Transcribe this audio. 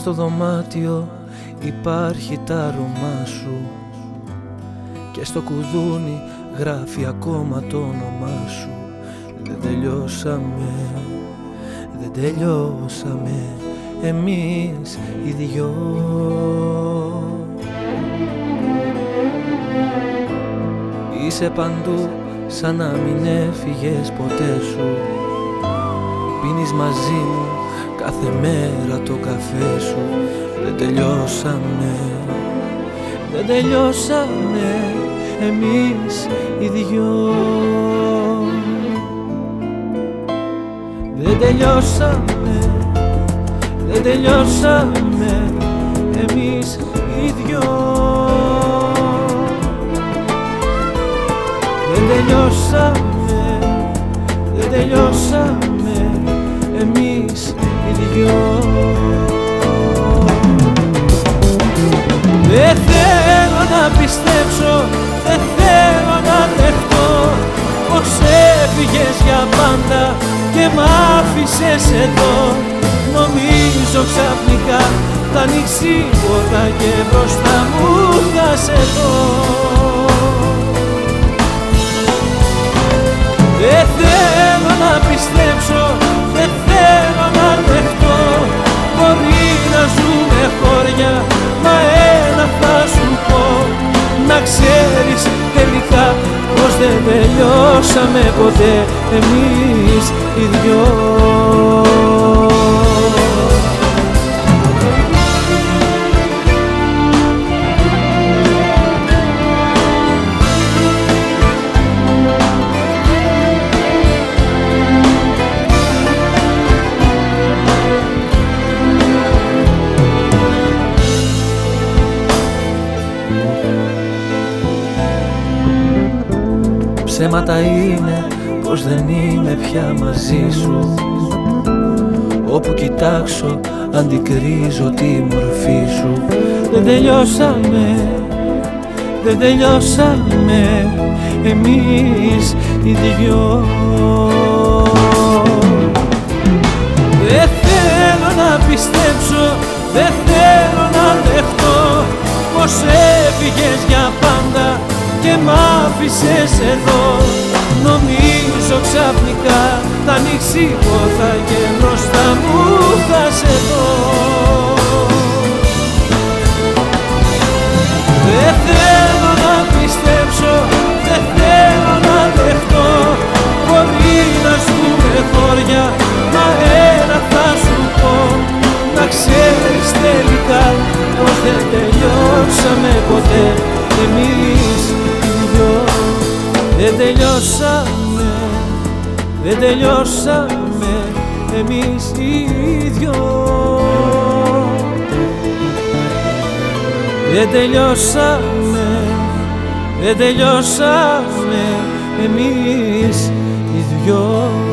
στο δωμάτιο υπάρχει τ' άρωμά σου και στο κουδούνι γράφει ακόμα το όνομά σου. Δεν τελειώσαμε, δεν τελειώσαμε εμείς οι δυο. Είσαι παντού σαν να μην έφυγες ποτέ σου. Πίνεις μαζί μου κάθε μέρα το καφέ σου. Δεν τελειώσαμε, δεν τελειώσαμε εμείς οι δυο. Δεν τελειώσαμε, δεν τελειώσαμε εμείς οι δυο. Δεν τελειώσαμε, δεν τελειώσαμε εμείς οι δυο. Δεν θέλω να πιστέψω, δεν θέλω να δεχτώ πως έφυγες για πάντα και μ' άφησες εδώ. Νομίζω ξαφνικά θα ανοίξει η πόρτα και μπροστά μου θα σε δω. Δεν θέλω να πιστέψω, δεν θέλω να δεχτώ. Μπορεί να ζούμε χώρια, μα ένα θα σου πω. Να ξέρεις τελικά πως δεν τελειώσαμε ποτέ εμείς οι δυο. Ψέματα είναι πως δεν είμαι πια μαζί σου. Όπου κοιτάξω αντικρίζω τη μορφή σου. Δεν τελειώσαμε, δεν τελειώσαμε εμείς οι δυο. Δεν θέλω να πιστέψω, δεν θέλω να δεχτώ πως έφυγες για πάντα και μ' άφησες εδώ. Νομίζω ξαφνικά θα ανοίξει η πόρτα και μπροστά μου θα σε δω. Δεν θέλω να πιστέψω, δεν θέλω να δεχτώ. Μπορεί να ζούμε χώρια, μα ένα θα σου πω. Να ξέρεις τελικά πως δεν τελειώσαμε ποτέ εμείς οι δυο. Δεν τελειώσαμε, δεν τελειώσαμε εμείς οι δυο. Δεν τελειώσαμε, δεν τελειώσαμε εμείς οι δυο.